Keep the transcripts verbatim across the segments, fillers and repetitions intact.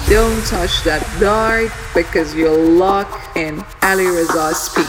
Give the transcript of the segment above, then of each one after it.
Don't touch that dart because you'll lock in Ali Reza's speed.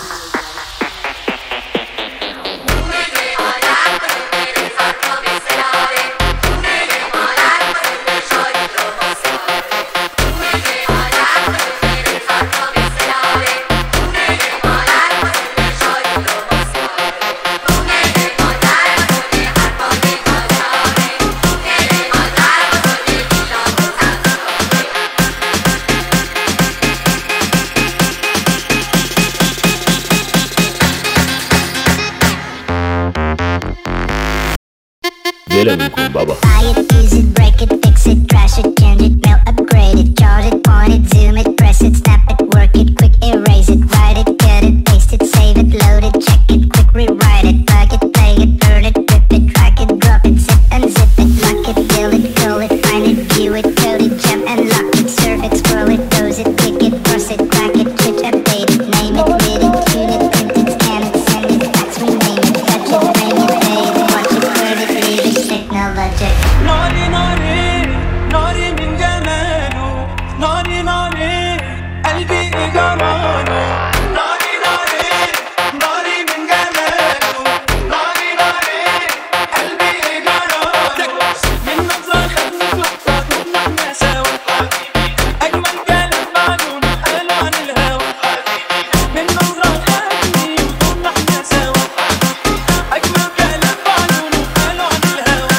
Dile minkum baba. Buy it, use it, break it, fix it, trash it, change it, mail, upgrade it, charge it, point it, zoom it, press it, snap it, work it, quick erase it, write it, cut it, paste it, save it, load it, check it, quick rewrite it, plug it, play it, burn it, rip it, drag it, drop it, zip unzip it, lock it, fill it, call it, find it, view it, code it, jump and lock it, surf it, scroll it, pose it, click it, cross it, crack it, switch, update it, name it, read it, tune it, print it, scan it, send it, fax, rename it, touch it, bring it, pay it, watch it, word it, leave it, technologic. ناري ناري ناري من جماله ناري ناري قلبي جماله ناري ناري ناري من جماله ناري ناري قلبي جماله من نظرة خدني في لحظة كنا احنا سوا أجمل كلام معلوم قالوا عن الهوى من نظرة خدني وكنا احنا سوا أجمل كلام معلوم قالوا عن الهوى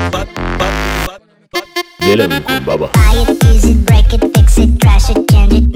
Dile minkum baba. Buy it, use it, break it, fix it, trash it, change it,